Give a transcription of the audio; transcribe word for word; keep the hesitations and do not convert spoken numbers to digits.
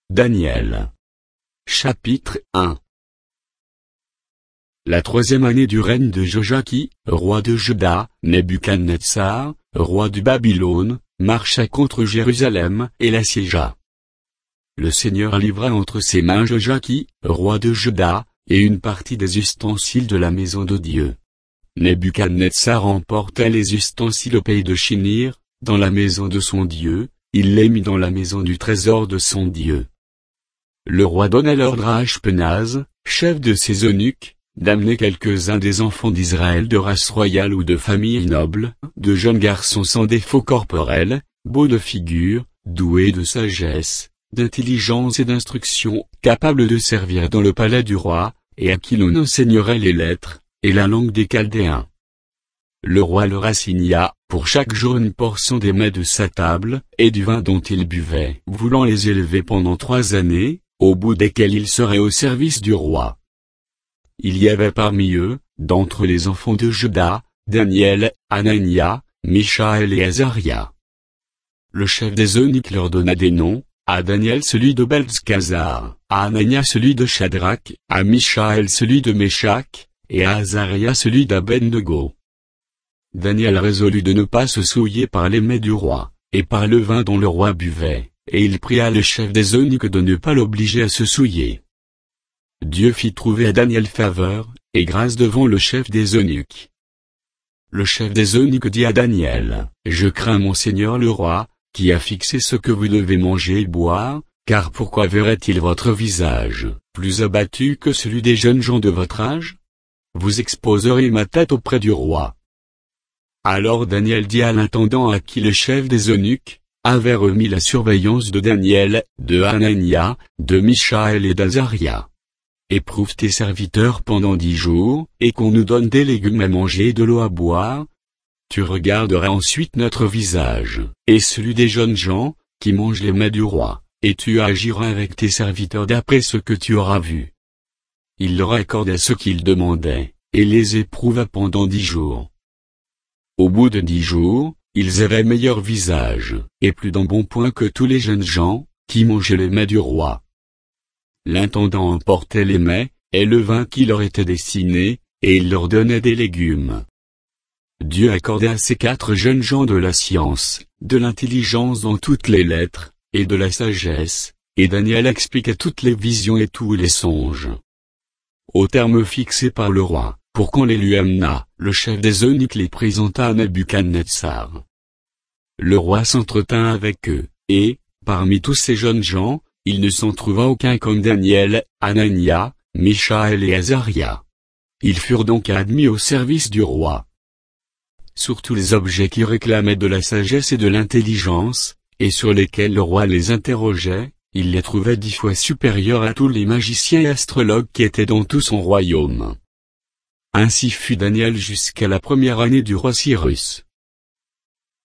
Daniel. Chapitre un. La troisième année du règne de Joachim, roi de Juda, Nebuchadnezzar, roi du Babylone, marcha contre Jérusalem et l'assiégea. Le Seigneur livra entre ses mains Joachim, roi de Juda, et une partie des ustensiles de la maison de Dieu. Nebuchadnezzar emporta les ustensiles au pays de Shinir, dans la maison de son Dieu, il les mit dans la maison du trésor de son Dieu. Le roi donna l'ordre à Ashpenaz, chef de ses eunuques, d'amener quelques-uns des enfants d'Israël de race royale ou de famille noble, de jeunes garçons sans défaut corporel, beaux de figure, doués de sagesse, d'intelligence et d'instruction, capables de servir dans le palais du roi, et à qui l'on enseignerait les lettres, et la langue des Chaldéens. Le roi leur assigna, pour chaque jour une portion des mets de sa table, et du vin dont ils buvaient, voulant les élever pendant trois années, au bout desquelles ils seraient au service du roi. Il y avait parmi eux, d'entre les enfants de Juda, Daniel, Anania, Mishaël et Azaria. Le chef des eunuques leur donna des noms, à Daniel celui de Beltzcazar, à Anania celui de Shadrach, à Mishaël celui de Méshach, et à Azaria celui d'Abednego. Daniel résolut de ne pas se souiller par les mets du roi, et par le vin dont le roi buvait, et il pria le chef des eunuques de ne pas l'obliger à se souiller. Dieu fit trouver à Daniel faveur, et grâce devant le chef des eunuques. Le chef des eunuques dit à Daniel, « Je crains mon Seigneur le roi, qui a fixé ce que vous devez manger et boire, car pourquoi verrait-il votre visage, plus abattu que celui des jeunes gens de votre âge? Vous exposerez ma tête auprès du roi. » Alors Daniel dit à l'intendant à qui le chef des eunuques avait remis la surveillance de Daniel, de Anania, de Mishaël et d'Azaria. « Éprouve tes serviteurs pendant dix jours, et qu'on nous donne des légumes à manger et de l'eau à boire. Tu regarderas ensuite notre visage, et celui des jeunes gens, qui mangent les mets du roi, et tu agiras avec tes serviteurs d'après ce que tu auras vu. » Il leur accorda ce qu'ils demandaient, et les éprouva pendant dix jours. Au bout de dix jours, ils avaient meilleur visage, et plus d'embonpoint que tous les jeunes gens, qui mangeaient les mets du roi. L'intendant emportait les mets, et le vin qui leur était destiné, et il leur donnait des légumes. Dieu accorda à ces quatre jeunes gens de la science, de l'intelligence dans toutes les lettres, et de la sagesse, et Daniel expliqua toutes les visions et tous les songes. Au terme fixé par le roi, pour qu'on les lui amena, le chef des eunuques les présenta à Nebuchadnezzar. Le roi s'entretint avec eux, et, parmi tous ces jeunes gens, il ne s'en trouva aucun comme Daniel, Anania, Mishaël et Azaria. Ils furent donc admis au service du roi. Sur tous les objets qui réclamaient de la sagesse et de l'intelligence, et sur lesquels le roi les interrogeait, il les trouvait dix fois supérieurs à tous les magiciens et astrologues qui étaient dans tout son royaume. Ainsi fut Daniel jusqu'à la première année du roi Cyrus.